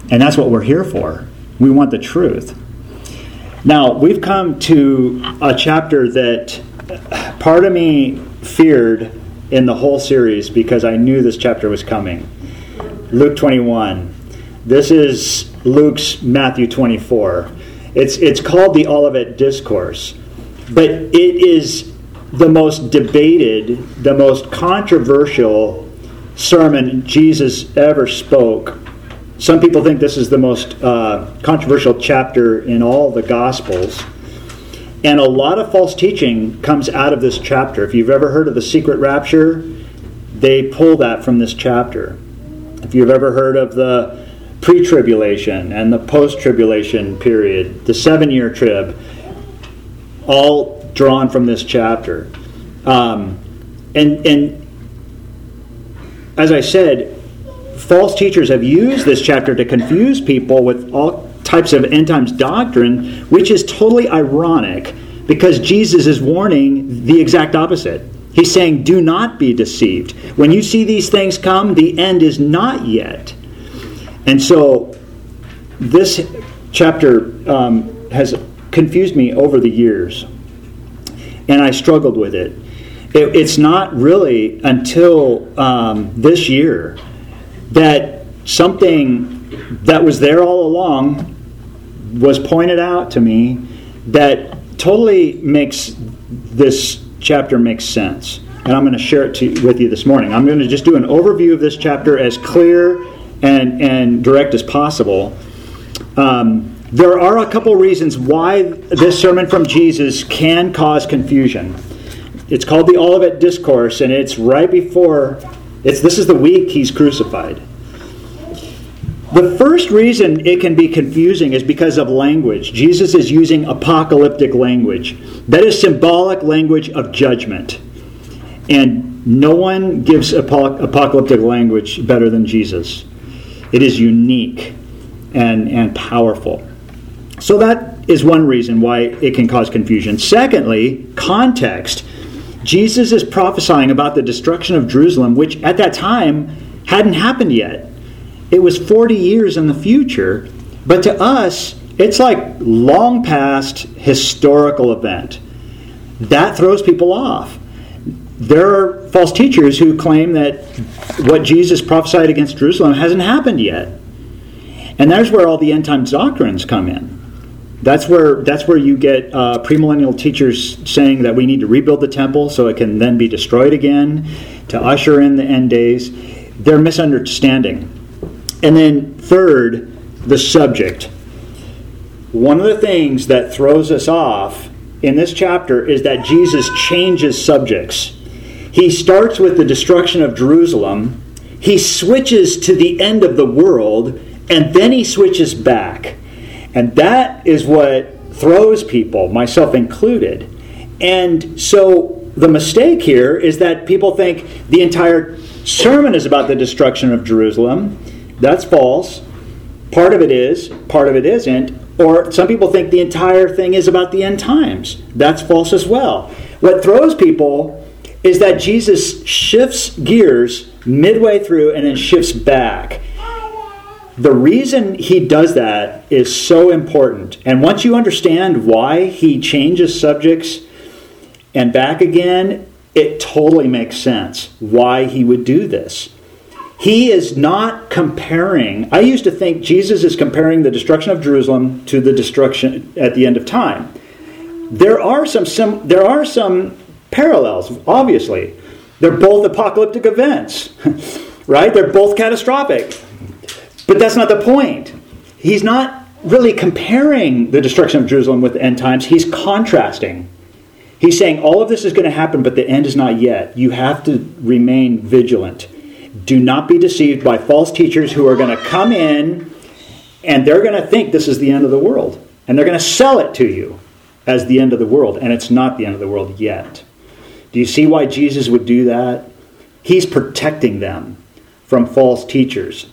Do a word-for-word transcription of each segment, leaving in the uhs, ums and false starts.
And that's what we're here for. We want the truth. Now, we've come to a chapter that part of me feared in the whole series because I knew this chapter was coming. Luke twenty-one. This is Luke's Matthew twenty-four. It's it's called the Olivet Discourse. But it is the most debated, the most controversial sermon Jesus ever spoke. Some people think this is the most uh, controversial chapter in all the Gospels. And a lot of false teaching comes out of this chapter. If you've ever heard of the secret rapture, they pull that from this chapter. If you've ever heard of the pre-tribulation and the post-tribulation period, the seven-year trib, all drawn from this chapter. Um, and, and as I said, false teachers have used this chapter to confuse people with all types of end times doctrine, which is totally ironic because Jesus is warning the exact opposite. He's saying, do not be deceived. When you see these things come, the end is not yet. And so this chapter um, has confused me over the years, and I struggled with it. it it's not really until um, this year that something that was there all along was pointed out to me that totally makes this chapter make sense. And I'm going to share it to, with you this morning. I'm going to just do an overview of this chapter as clear and, and direct as possible. Um, there are a couple reasons why this sermon from Jesus can cause confusion. It's called the Olivet Discourse, and it's right before, it's this is the week he's crucified. The first reason it can be confusing is because of language. Jesus is using apocalyptic language. That is symbolic language of judgment. And no one gives apo- apocalyptic language better than Jesus. It is unique and, and powerful. So that is one reason why it can cause confusion. Secondly, context. Jesus is prophesying about the destruction of Jerusalem, which at that time hadn't happened yet. It was forty years in the future, but to us, it's like long past historical event. That throws people off. There are false teachers who claim that what Jesus prophesied against Jerusalem hasn't happened yet. And there's where all the end times doctrines come in. That's where that's where you get uh, premillennial teachers saying that we need to rebuild the temple so it can then be destroyed again to usher in the end days. They're misunderstanding. And then third, the subject. One of the things that throws us off in this chapter is that Jesus changes subjects. He starts with the destruction of Jerusalem. He switches to the end of the world, and then he switches back. And that is what throws people, myself included. And so the mistake here is that people think the entire sermon is about the destruction of Jerusalem. That's false. Part of it is, part of it isn't. Or some people think the entire thing is about the end times. That's false as well. What throws people is that Jesus shifts gears midway through and then shifts back. The reason he does that is so important. And once you understand why he changes subjects and back again, it totally makes sense why he would do this. He is not comparing. I used to think Jesus is comparing the destruction of Jerusalem to the destruction at the end of time. There are some, some there are some parallels, obviously. They're both apocalyptic events, right? They're both catastrophic. But that's not the point. He's not really comparing the destruction of Jerusalem with the end times. He's contrasting. He's saying all of this is going to happen, but the end is not yet. You have to remain vigilant. Do not be deceived by false teachers who are going to come in and they're going to think this is the end of the world. And they're going to sell it to you as the end of the world. And it's not the end of the world yet. Do you see why Jesus would do that? He's protecting them from false teachers.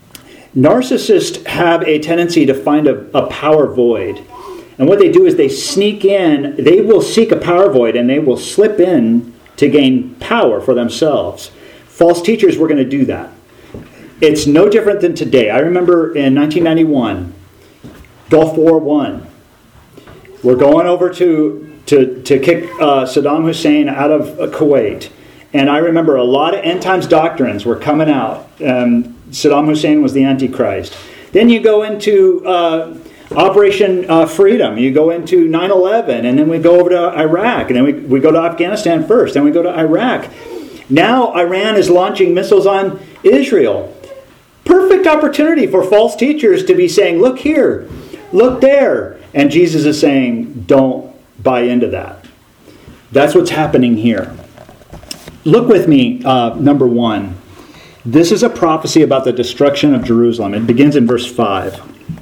Narcissists have a tendency to find a, a power void. And what they do is they sneak in, they will seek a power void and they will slip in to gain power for themselves. False teachers were going to do that. It's no different than today. I remember in nineteen ninety-one, Gulf War One. We're going over to to to kick uh, Saddam Hussein out of uh, Kuwait, and I remember a lot of end times doctrines were coming out. Um, Saddam Hussein was the Antichrist. Then you go into uh, Operation uh, Freedom. You go into nine eleven, and then we go over to Iraq, and then we we go to Afghanistan first, then we go to Iraq. Now Iran is launching missiles on Israel. Perfect opportunity for false teachers to be saying, look here, look there. And Jesus is saying, don't buy into that. That's what's happening here. Look with me, uh, number one. This is a prophecy about the destruction of Jerusalem. It begins in verse five.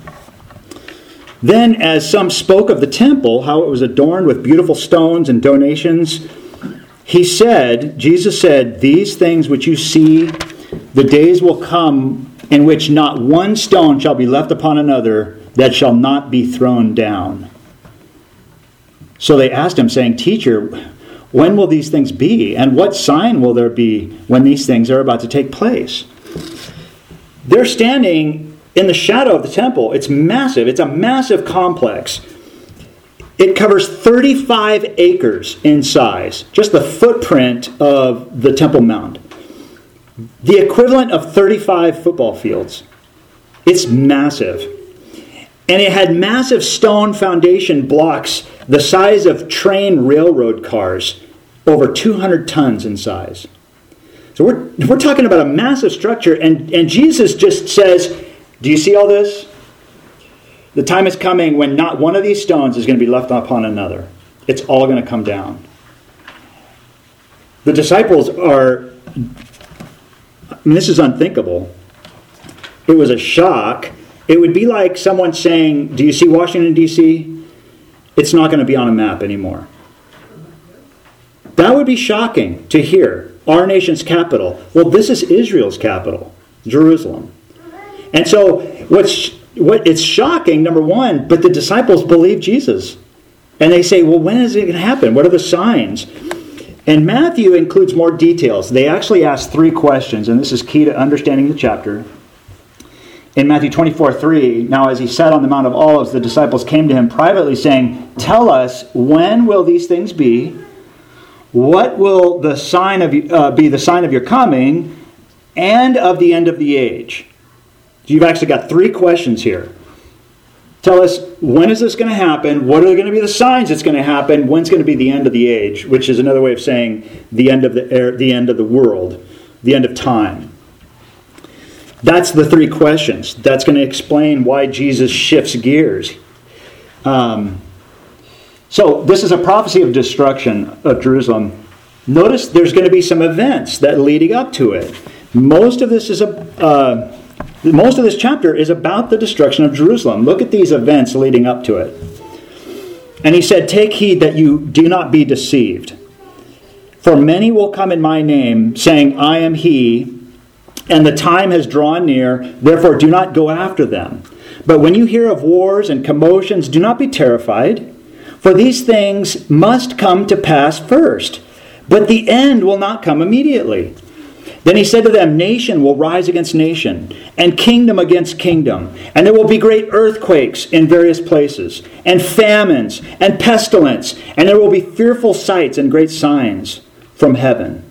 Then as some spoke of the temple, how it was adorned with beautiful stones and donations, he said, Jesus said, these things which you see, the days will come in which not one stone shall be left upon another that shall not be thrown down. So they asked him, saying, Teacher, when will these things be? And what sign will there be when these things are about to take place? They're standing in the shadow of the temple. It's massive. It's a massive complex. It covers thirty-five acres in size, just the footprint of the Temple Mount. The equivalent of thirty-five football fields. It's massive. And it had massive stone foundation blocks the size of train railroad cars, over two hundred tons in size. So we're, we're talking about a massive structure, and, and Jesus just says, do you see all this? The time is coming when not one of these stones is going to be left upon another. It's all going to come down. The disciples are... I mean, this is unthinkable. It was a shock. It would be like someone saying, do you see Washington, D C? It's not going to be on a map anymore. That would be shocking to hear. Our nation's capital. Well, this is Israel's capital, Jerusalem. And so what's what it's shocking, number one, but the disciples believe Jesus. And they say, well, when is it going to happen? What are the signs? And Matthew includes more details. They actually ask three questions, and this is key to understanding the chapter. In Matthew twenty-four three, now as he sat on the Mount of Olives, the disciples came to him privately saying, tell us, when will these things be? What will the sign of uh, be the sign of your coming and of the end of the age? You've actually got three questions here. Tell us, when is this going to happen? What are going to be the signs it's going to happen? When's going to be the end of the age? Which is another way of saying the end of the er, the end of the world, the end of time. That's the three questions. That's going to explain why Jesus shifts gears. Um, so this is a prophecy of destruction of Jerusalem. Notice there's going to be some events that leading up to it. Most of this is a uh, most of this chapter is about the destruction of Jerusalem. Look at these events leading up to it. And he said, take heed that you do not be deceived. For many will come in my name, saying, I am he, and the time has drawn near, therefore do not go after them. But when you hear of wars and commotions, do not be terrified, for these things must come to pass first, but the end will not come immediately. Then he said to them, nation will rise against nation, and kingdom against kingdom, and there will be great earthquakes in various places, and famines, and pestilence, and there will be fearful sights and great signs from heaven.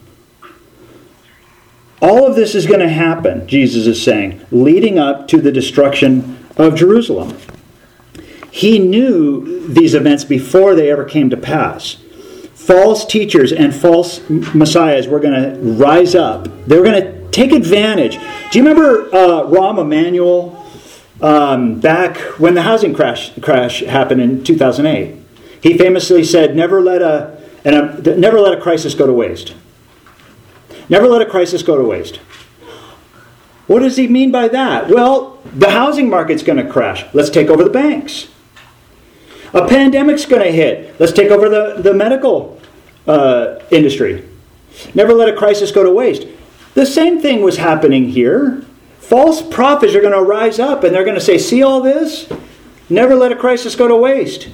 All of this is going to happen, Jesus is saying, leading up to the destruction of Jerusalem. He knew these events before they ever came to pass. False teachers and false messiahs were going to rise up. They were going to take advantage. Do you remember uh, Rahm Emanuel um, back when the housing crash crash happened in two thousand eight? He famously said, "Never let a, and a never let a crisis go to waste. Never let a crisis go to waste." What does he mean by that? Well, the housing market's going to crash. Let's take over the banks. A pandemic's going to hit. Let's take over the, the medical uh, industry. Never let a crisis go to waste. The same thing was happening here. False prophets are going to rise up and they're going to say, see all this? Never let a crisis go to waste.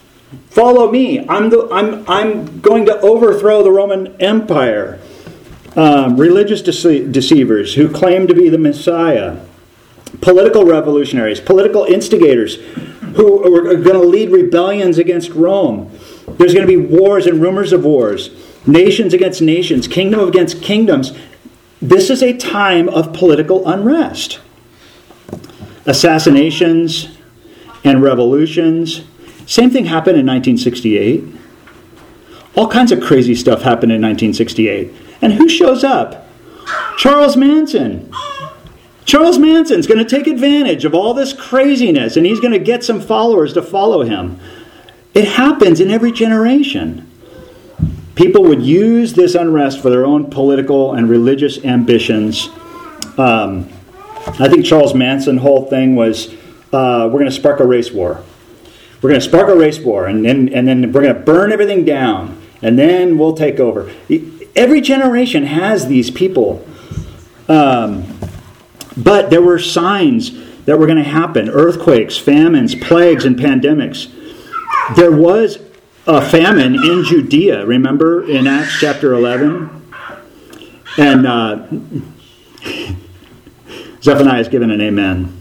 Follow me. I'm, the, I'm, I'm going to overthrow the Roman Empire. um, religious dece- deceivers who claim to be the Messiah, political revolutionaries, political instigators who are going to lead rebellions against Rome. There's going to be wars and rumors of wars, nations against nations, kingdom against kingdoms. This is a time of political unrest. Assassinations and revolutions. Same thing happened in nineteen sixty-eight. All kinds of crazy stuff happened in nineteen sixty-eight. And who shows up? Charles Manson. Charles Manson's going to take advantage of all this craziness, and he's going to get some followers to follow him. It happens in every generation. People would use this unrest for their own political and religious ambitions. Um, I think Charles Manson's whole thing was, uh, we're going to spark a race war. We're going to spark a race war, and then, and then we're going to burn everything down, and then we'll take over. Every generation has these people. Um, but there were signs that were going to happen. Earthquakes, famines, plagues, and pandemics. There was a famine in Judea, remember, in Acts chapter eleven? And uh, Zephaniah is given an amen.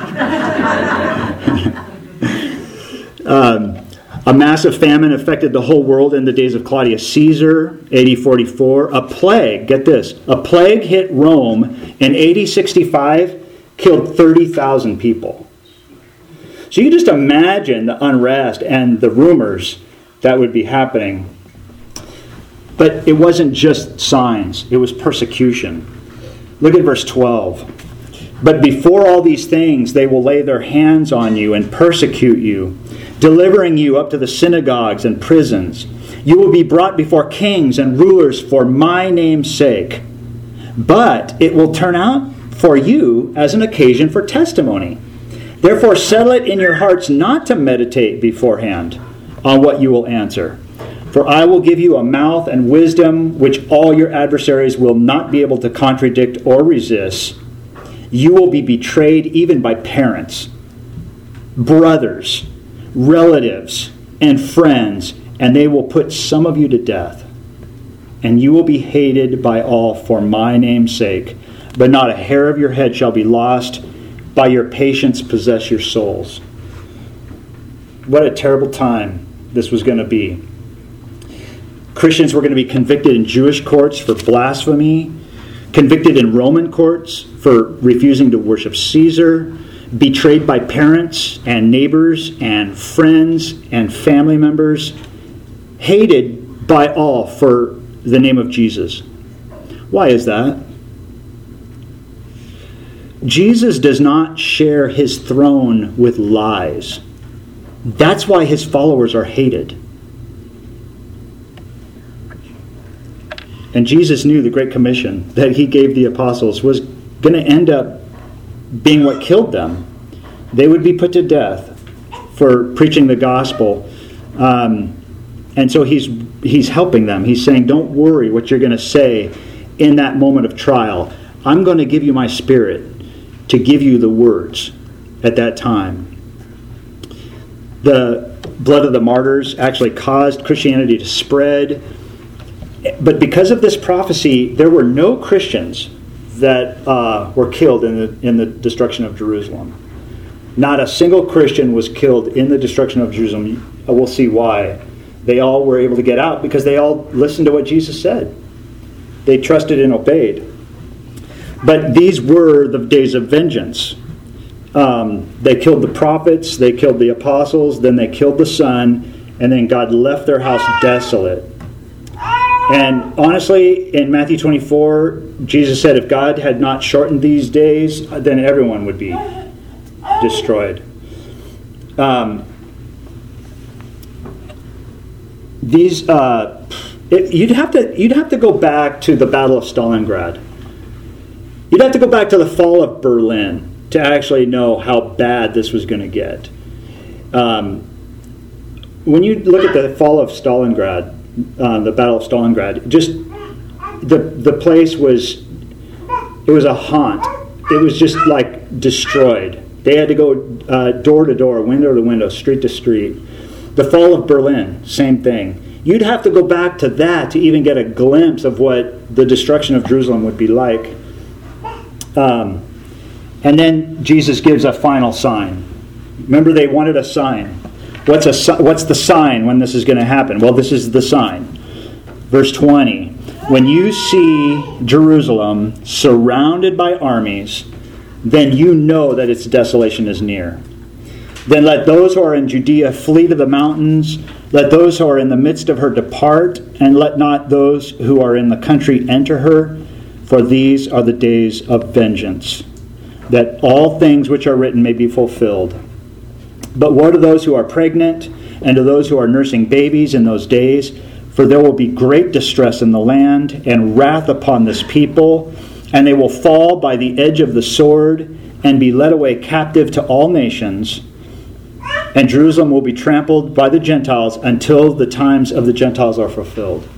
um, a massive famine affected the whole world in the days of Claudius Caesar, A D forty-four. A plague, get this, a plague hit Rome in A D sixty-five, killed thirty thousand people. So you just imagine the unrest and the rumors that would be happening. But it wasn't just signs, it was persecution. Look at verse twelve. But before all these things, they will lay their hands on you and persecute you, delivering you up to the synagogues and prisons. You will be brought before kings and rulers for my name's sake. But it will turn out for you as an occasion for testimony. Therefore, settle it in your hearts not to meditate beforehand on what you will answer. For I will give you a mouth and wisdom which all your adversaries will not be able to contradict or resist. You will be betrayed even by parents, brothers, relatives, and friends, and they will put some of you to death. And you will be hated by all for my name's sake, but not a hair of your head shall be lost. By your patience possess your souls. What a terrible time this was going to be. Christians were going to be convicted in Jewish courts for blasphemy, convicted in Roman courts for refusing to worship Caesar, betrayed by parents and neighbors and friends and family members, hated by all for the name of Jesus. Why is that? Jesus does not share his throne with lies. That's why his followers are hated. And Jesus knew the Great Commission that he gave the apostles was going to end up being what killed them. They would be put to death for preaching the gospel. Um, and so he's he's helping them. He's saying, don't worry what you're going to say in that moment of trial. I'm going to give you my Spirit to give you the words at that time. The blood of the martyrs actually caused Christianity to spread. But because of this prophecy, there were no Christians that uh, were killed in the in the destruction of Jerusalem. Not a single Christian was killed in the destruction of Jerusalem. We'll see why. They all were able to get out because they all listened to what Jesus said. They trusted and obeyed. But these were the days of vengeance. Um, they killed the prophets, they killed the apostles, then they killed the Son, and then God left their house desolate. And honestly, in Matthew twenty-four, Jesus said if God had not shortened these days, then everyone would be destroyed. Um, these uh, it, you'd have to you'd have to go back to the Battle of Stalingrad. You'd have to go back to the fall of Berlin to actually know how bad this was going to get. Um, when you look at the fall of Stalingrad, uh, the Battle of Stalingrad, just the the place was it was a haunt. It was just like destroyed. They had to go uh, door to door, window to window, street to street. The fall of Berlin, same thing. You'd have to go back to that to even get a glimpse of what the destruction of Jerusalem would be like. Um, and then Jesus gives a final sign. Remember, they wanted a sign. What's a what's the sign when this is going to happen? Well, this is the sign. Verse twenty. When you see Jerusalem surrounded by armies, then you know that its desolation is near. Then let those who are in Judea flee to the mountains. Let those who are in the midst of her depart, and let not those who are in the country enter her, for these are the days of vengeance, that all things which are written may be fulfilled. But woe to those who are pregnant, and to those who are nursing babies in those days, for there will be great distress in the land, and wrath upon this people, and they will fall by the edge of the sword, and be led away captive to all nations. And Jerusalem will be trampled by the Gentiles until the times of the Gentiles are fulfilled.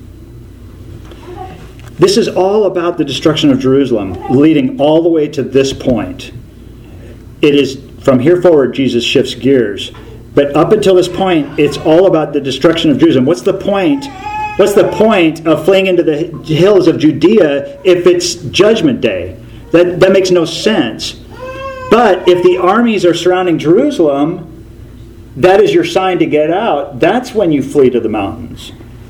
This is all about the destruction of Jerusalem, leading all the way to this point. It is from here forward, Jesus shifts gears. But up until this point, it's all about the destruction of Jerusalem. What's the point? What's the point of fleeing into the hills of Judea if it's Judgment Day? That, that makes no sense. But if the armies are surrounding Jerusalem, that is your sign to get out. That's when you flee to the mountains.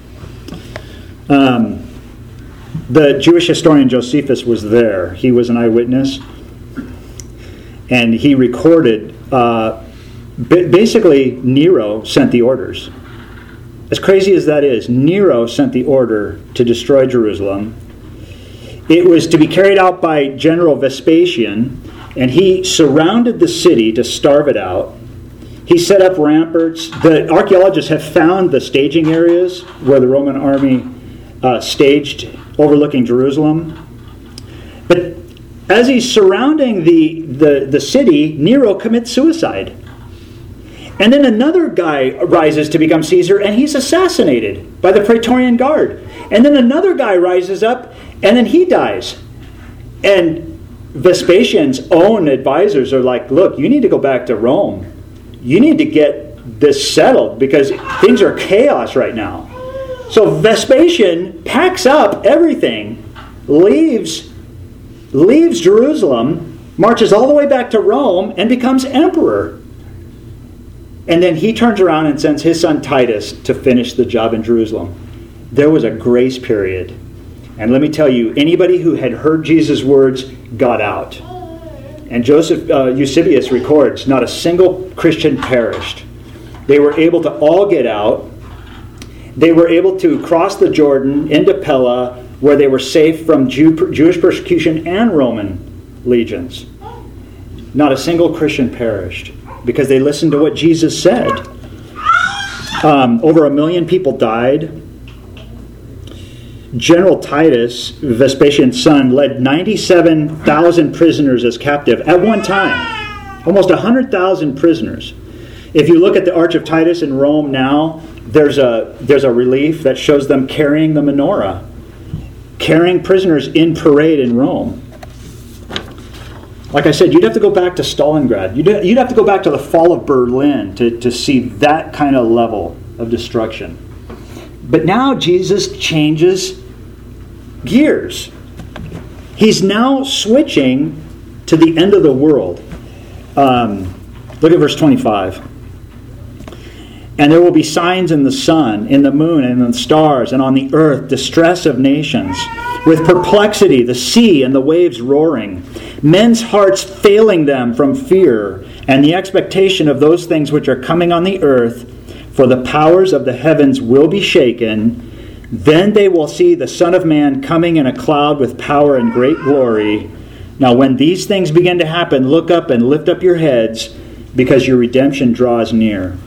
Um, the Jewish historian Josephus was there. He was an eyewitness. And he recorded, uh, basically, Nero sent the orders. As crazy as that is, Nero sent the order to destroy Jerusalem. It was to be carried out by General Vespasian, and he surrounded the city to starve it out. He set up ramparts. The archaeologists have found the staging areas where the Roman army uh, staged overlooking Jerusalem. But as he's surrounding the, the, the city, Nero commits suicide. And then another guy rises to become Caesar, and he's assassinated by the Praetorian Guard. And then another guy rises up, and then he dies. And Vespasian's own advisors are like, look, you need to go back to Rome. You need to get this settled because things are chaos right now. So Vespasian packs up everything, leaves, leaves Jerusalem, marches all the way back to Rome, and becomes emperor. And then he turns around and sends his son Titus to finish the job in Jerusalem. There was a grace period. And let me tell you, anybody who had heard Jesus' words got out. And Joseph uh, Eusebius records, not a single Christian perished. They were able to all get out. They were able to cross the Jordan into Pella, where they were safe from Jew, Jewish persecution and Roman legions. Not a single Christian perished because they listened to what Jesus said. Um, over a million people died. General Titus, Vespasian's son, led ninety-seven thousand prisoners as captive at one time. Almost one hundred thousand prisoners. If you look at the Arch of Titus in Rome now, there's a, there's a relief that shows them carrying the menorah, carrying prisoners in parade in Rome. Like I said, you'd have to go back to Stalingrad. You'd, you'd have to go back to the fall of Berlin to, to see that kind of level of destruction. But now Jesus changes gears. He's now switching to the end of the world. Um, look at verse twenty-five. And there will be signs in the sun, in the moon, and in the stars, and on the earth, distress of nations, with perplexity, the sea and the waves roaring, men's hearts failing them from fear, and the expectation of those things which are coming on the earth. For the powers of the heavens will be shaken. Then they will see the Son of Man coming in a cloud with power and great glory. Now when these things begin to happen, look up and lift up your heads, because your redemption draws near.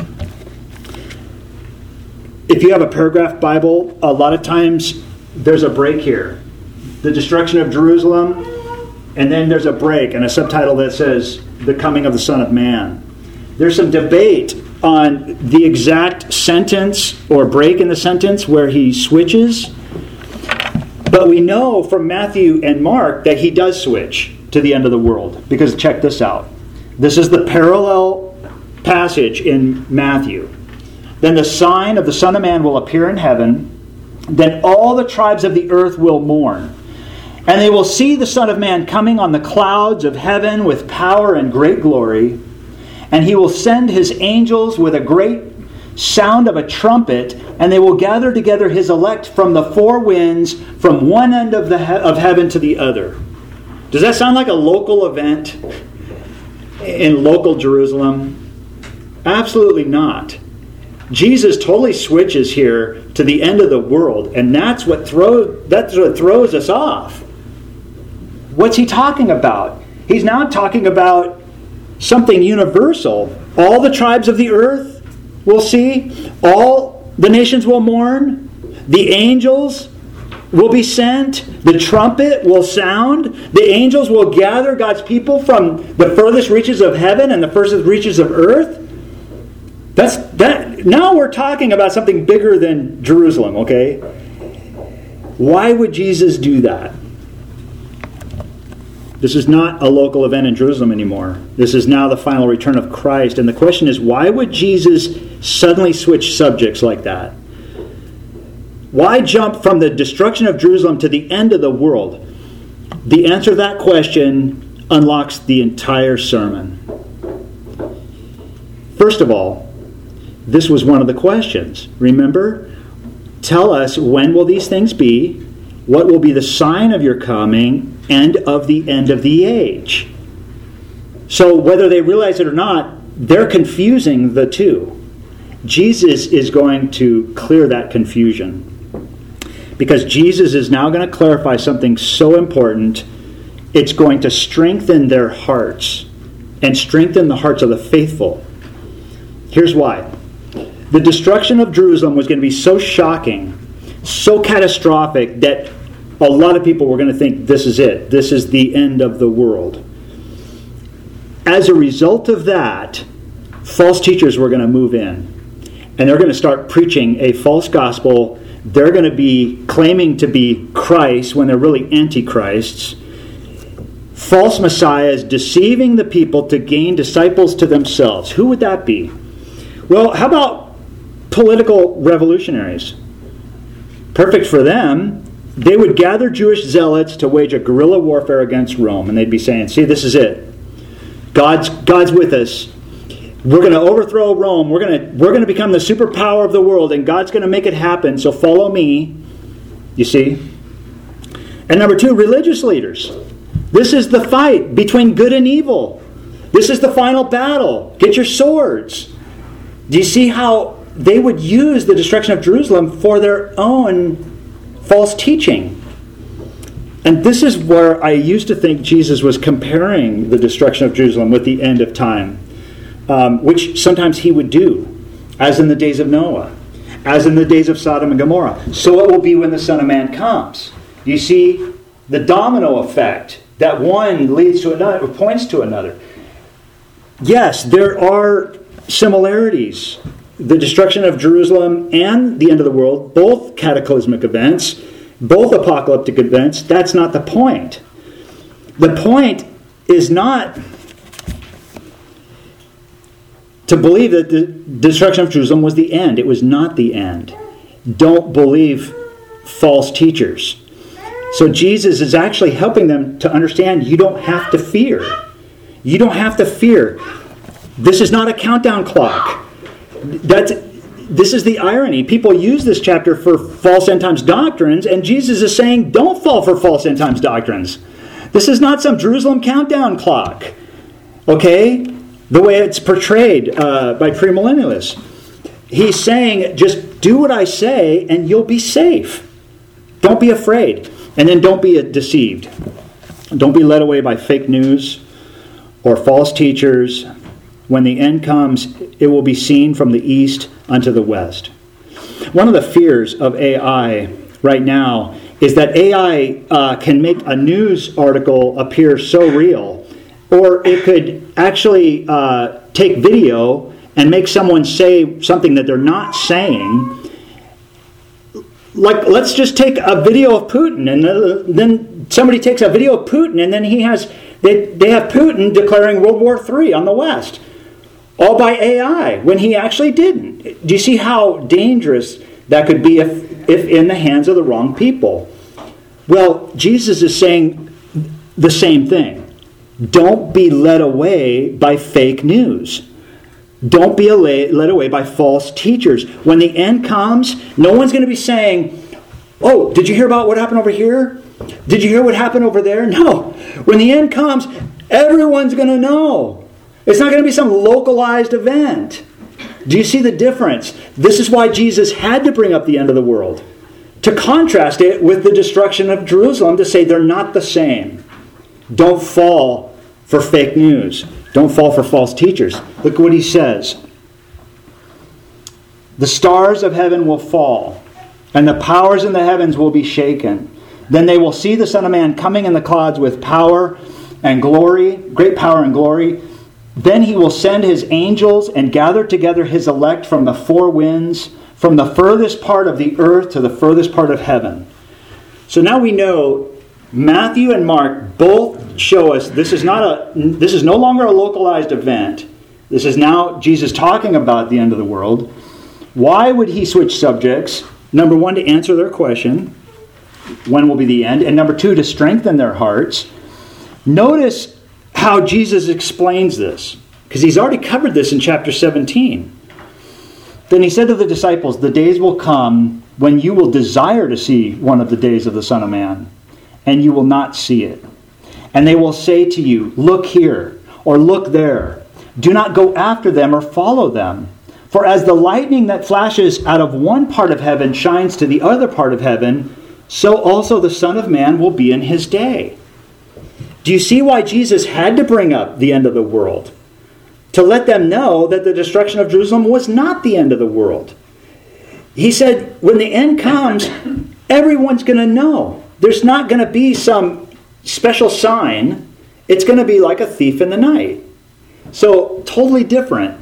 If you have a paragraph Bible, a lot of times there's a break here. The destruction of Jerusalem, and then there's a break and a subtitle that says, the coming of the Son of Man. There's some debate on the exact sentence or break in the sentence where he switches. But we know from Matthew and Mark that he does switch to the end of the world. Because check this out. This is the parallel passage in Matthew. Then the sign of the Son of Man will appear in heaven. Then all the tribes of the earth will mourn. And they will see the Son of Man coming on the clouds of heaven with power and great glory. And he will send his angels with a great sound of a trumpet, and they will gather together his elect from the four winds, from one end of the he- of heaven to the other. Does that sound like a local event in local Jerusalem? Absolutely not. Jesus totally switches here to the end of the world, and that's what throws that's what throws us off. What's he talking about? He's now talking about something universal. All the tribes of the earth will see, all the nations will mourn, the angels will be sent, the trumpet will sound, the angels will gather God's people from the furthest reaches of heaven and the furthest reaches of earth. That's that. Now we're talking about something bigger than Jerusalem, okay? Why would Jesus do that? This is not a local event in Jerusalem anymore. This is now the final return of Christ. And the question is, why would Jesus suddenly switch subjects like that? Why jump from the destruction of Jerusalem to the end of the world? The answer to that question unlocks the entire sermon. First of all, this was one of the questions. Remember? Tell us, when will these things be? What will be the sign of your coming and of the end of the age? So whether they realize it or not, they're confusing the two. Jesus is going to clear that confusion. Because Jesus is now going to clarify something so important, it's going to strengthen their hearts and strengthen the hearts of the faithful. Here's why. The destruction of Jerusalem was going to be so shocking, so catastrophic, that a lot of people were going to think this is it. This is the end of the world. As a result of that, false teachers were going to move in. And they're going to start preaching a false gospel. They're going to be claiming to be Christ when they're really antichrists. False messiahs deceiving the people to gain disciples to themselves. Who would that be? Well, how about political revolutionaries? Perfect for them. They would gather Jewish zealots to wage a guerrilla warfare against Rome. And they'd be saying, see, this is it. God's, God's with us. We're going to overthrow Rome. We're going to, we're going to become the superpower of the world. And God's going to make it happen. So follow me. You see? And number two, religious leaders. This is the fight between good and evil. This is the final battle. Get your swords. Do you see how they would use the destruction of Jerusalem for their own false teaching? And this is where I used to think Jesus was comparing the destruction of Jerusalem with the end of time, um, which sometimes he would do, as in the days of Noah, as in the days of Sodom and Gomorrah. So it will be when the Son of Man comes. You see the domino effect, that one leads to another, or points to another. Yes, there are similarities. The destruction of Jerusalem and the end of the world, both cataclysmic events, both apocalyptic events. That's not the point. The point is not to believe that the destruction of Jerusalem was the end. It was not the end. Don't believe false teachers. So Jesus is actually helping them to understand you don't have to fear. You don't have to fear. This is not a countdown clock. That's, this is the irony. People use this chapter for false end times doctrines, and Jesus is saying, don't fall for false end times doctrines. This is not some Jerusalem countdown clock. Okay? The way it's portrayed uh, by premillennialists. He's saying, just do what I say, and you'll be safe. Don't be afraid. And then don't be deceived. Don't be led away by fake news or false teachers. When the end comes, it will be seen from the east unto the west. One of the fears of A I right now is that A I uh, can make a news article appear so real, or it could actually uh, take video and make someone say something that they're not saying. Like, let's just take a video of Putin, and then somebody takes a video of Putin, and then he has they, they have Putin declaring World War Three on the West. all by A I, when he actually didn't. Do you see how dangerous that could be if, if in the hands of the wrong people? Well, Jesus is saying the same thing. Don't be led away by fake news. Don't be led away by false teachers. When the end comes, no one's going to be saying, oh, did you hear about what happened over here? Did you hear what happened over there? No. When the end comes, everyone's going to know. It's not going to be some localized event. Do you see the difference? This is why Jesus had to bring up the end of the world, to contrast it with the destruction of Jerusalem, to say they're not the same. Don't fall for fake news. Don't fall for false teachers. Look what he says. The stars of heaven will fall, and the powers in the heavens will be shaken. Then they will see the Son of Man coming in the clouds with power and glory, great power and glory. Then he will send his angels and gather together his elect from the four winds, from the furthest part of the earth to the furthest part of heaven. So now we know Matthew and Mark both show us this is not a this is no longer a localized event. This is now Jesus talking about the end of the world. Why would he switch subjects? Number one, to answer their question, when will be the end? And number two, to strengthen their hearts. Notice how Jesus explains this, because he's already covered this in chapter seventeen. Then he said to the disciples, the days will come when you will desire to see one of the days of the Son of Man, and you will not see it. And they will say to you, look here, or look there. Do not go after them or follow them. For as the lightning that flashes out of one part of heaven shines to the other part of heaven, so also the Son of Man will be in his day. Do you see why Jesus had to bring up the end of the world? To let them know that the destruction of Jerusalem was not the end of the world. He said, when the end comes, everyone's going to know. There's not going to be some special sign. It's going to be like a thief in the night. So, totally different.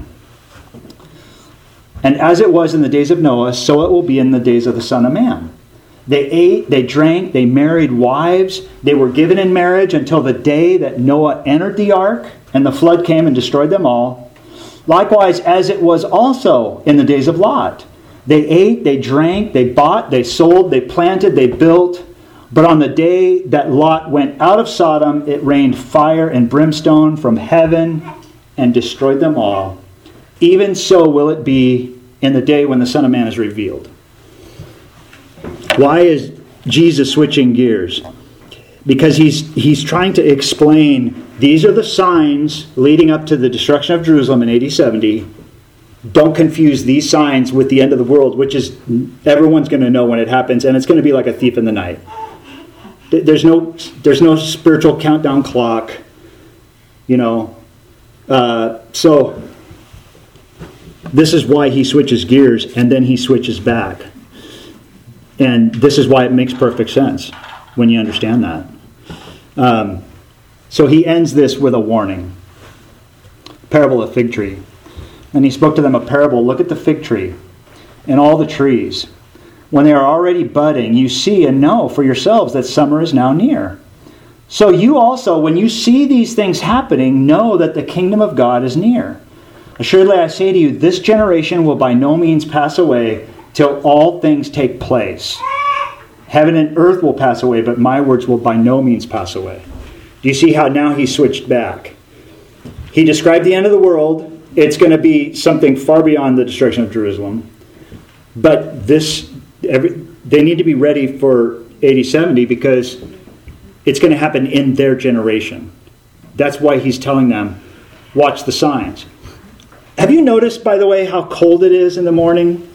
And as it was in the days of Noah, so it will be in the days of the Son of Man. They ate, they drank, they married wives. They were given in marriage until the day that Noah entered the ark and the flood came and destroyed them all. Likewise, as it was also in the days of Lot. They ate, they drank, they bought, they sold, they planted, they built. But on the day that Lot went out of Sodom, it rained fire and brimstone from heaven and destroyed them all. Even so will it be in the day when the Son of Man is revealed. Why is Jesus switching gears? Because he's he's trying to explain these are the signs leading up to the destruction of Jerusalem in A D seventy. Don't confuse these signs with the end of the world, which is everyone's going to know when it happens, and it's going to be like a thief in the night. There's no there's no spiritual countdown clock, you know. Uh, so this is why he switches gears, and then he switches back. And this is why it makes perfect sense when you understand that. Um, so he ends this with a warning. Parable of fig tree. And he spoke to them a parable. Look at the fig tree and all the trees. When they are already budding, you see and know for yourselves that summer is now near. So you also, when you see these things happening, know that the kingdom of God is near. Assuredly, I say to you, this generation will by no means pass away till all things take place. Heaven and earth will pass away, but my words will by no means pass away. Do you see how now he switched back? He described the end of the world. It's going to be something far beyond the destruction of Jerusalem. But this, every, they need to be ready for A D seventy because it's going to happen in their generation. That's why he's telling them, watch the signs. Have you noticed, by the way, how cold it is in the morning?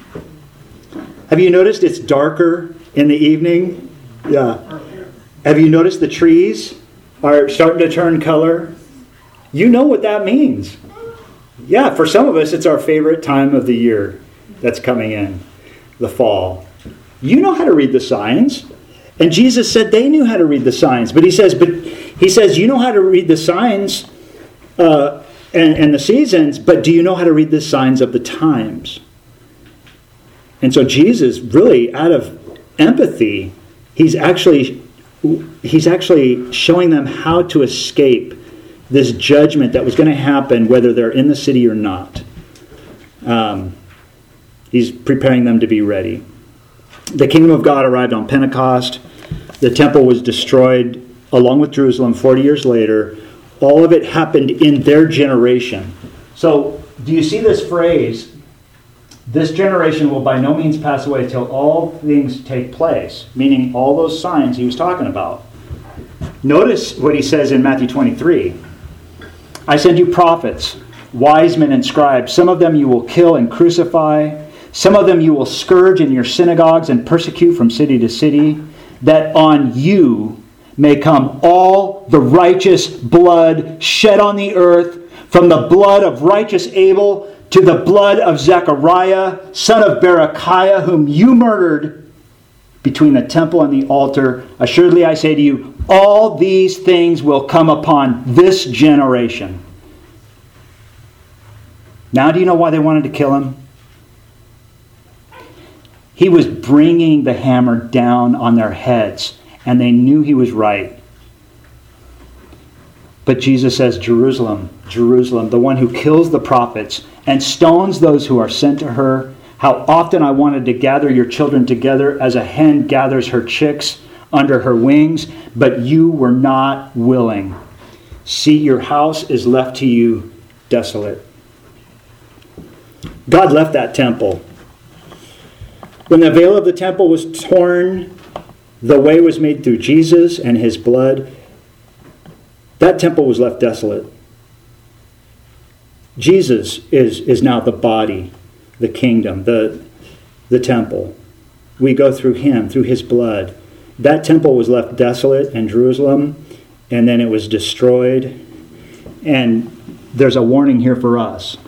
Have you noticed it's darker in the evening? Yeah. Have you noticed the trees are starting to turn color? You know what that means. Yeah, for some of us, it's our favorite time of the year that's coming in, the fall. You know how to read the signs. And Jesus said they knew how to read the signs. But he says, but he says, you know how to read the signs uh, and, and the seasons, but do you know how to read the signs of the times? And so Jesus, really, out of empathy, he's actually he's actually showing them how to escape this judgment that was going to happen whether they're in the city or not. Um, he's preparing them to be ready. The kingdom of God arrived on Pentecost. The temple was destroyed along with Jerusalem forty years later. All of it happened in their generation. So, do you see this phrase, this generation will by no means pass away till all things take place, meaning all those signs he was talking about. Notice what he says in Matthew twenty-three. I send you prophets, wise men and scribes. Some of them you will kill and crucify. Some of them you will scourge in your synagogues and persecute from city to city, that on you may come all the righteous blood shed on the earth, from the blood of righteous Abel to the blood of Zechariah, son of Berechiah, whom you murdered between the temple and the altar. Assuredly I say to you, all these things will come upon this generation. Now do you know why they wanted to kill him? He was bringing the hammer down on their heads, and they knew he was right. But Jesus says, Jerusalem, Jerusalem, the one who kills the prophets and stones those who are sent to her, how often I wanted to gather your children together as a hen gathers her chicks under her wings, but you were not willing. See, your house is left to you desolate. God left that temple. When the veil of the temple was torn, the way was made through Jesus and his blood. That temple was left desolate. Jesus is, is now the body, the kingdom, the, the temple. We go through him, through his blood. That temple was left desolate in Jerusalem, and then it was destroyed. And there's a warning here for us.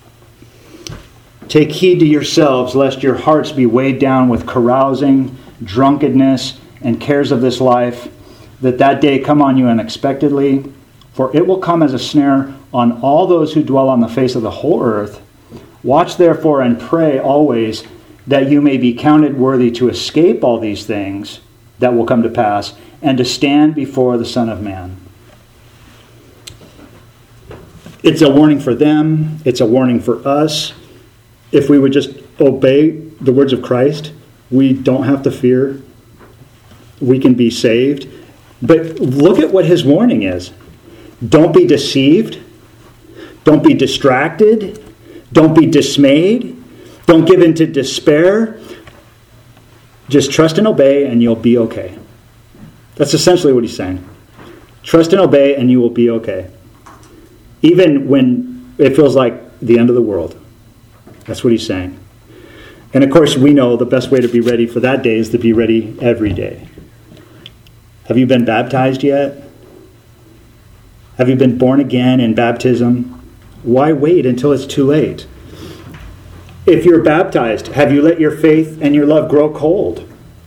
Take heed to yourselves, lest your hearts be weighed down with carousing, drunkenness, and cares of this life, that that day come on you unexpectedly. For it will come as a snare on all those who dwell on the face of the whole earth. Watch therefore and pray always, that you may be counted worthy to escape all these things that will come to pass, and to stand before the Son of Man. It's a warning for them. It's a warning for us. If we would just obey the words of Christ, we don't have to fear. We can be saved. But look at what his warning is. Don't be deceived. Don't be distracted. Don't be dismayed. Don't give in to despair. Just trust and obey and you'll be okay. That's essentially what he's saying. Trust and obey and you will be okay. Even when it feels like the end of the world. That's what he's saying. And of course, we know the best way to be ready for that day is to be ready every day. Have you been baptized yet? Have you been born again in baptism? Why wait until it's too late? If you're baptized, have you let your faith and your love grow cold?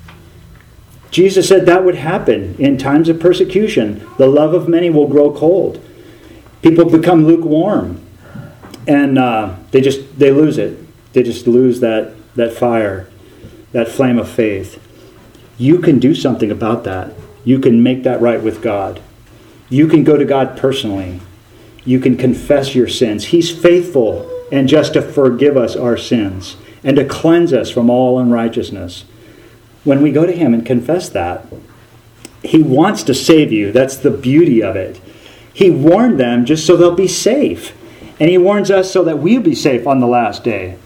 Jesus said that would happen in times of persecution. The love of many will grow cold. People become lukewarm. And uh, they just, they lose it. They just lose that, that fire, that flame of faith. You can do something about that. You can make that right with God. You can go to God personally. You can confess your sins. He's faithful and just to forgive us our sins and to cleanse us from all unrighteousness. When we go to him and confess that, he wants to save you. That's the beauty of it. He warned them just so they'll be safe. And he warns us so that we'll be safe on the last day.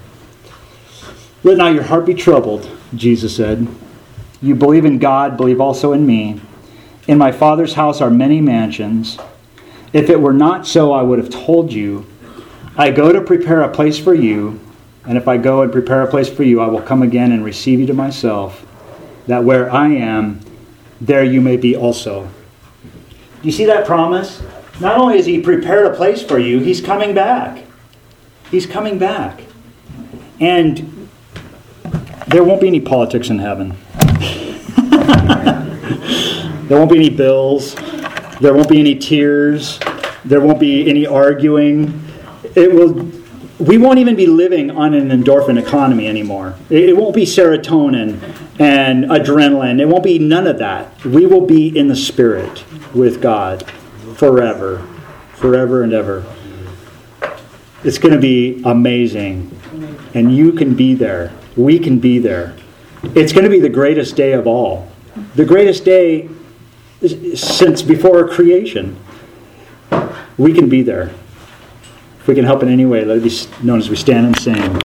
Let not your heart be troubled, Jesus said. You believe in God, believe also in me. In my Father's house are many mansions. If it were not so, I would have told you. I go to prepare a place for you. And if I go and prepare a place for you, I will come again and receive you to myself, that where I am, there you may be also. Do you see that promise? Not only has he prepared a place for you, he's coming back. He's coming back. And there won't be any politics in heaven. There won't be any bills. There won't be any tears. There won't be any arguing. It will. We won't even be living on an endorphin economy anymore. It won't be serotonin and adrenaline. It won't be none of that. We will be in the Spirit with God forever. forever and ever. It's going to be amazing. And you can be there. We can be there. It's going to be the greatest day of all. The greatest day since before creation. We can be there. If we can help in any way, let it be known as we stand and sing.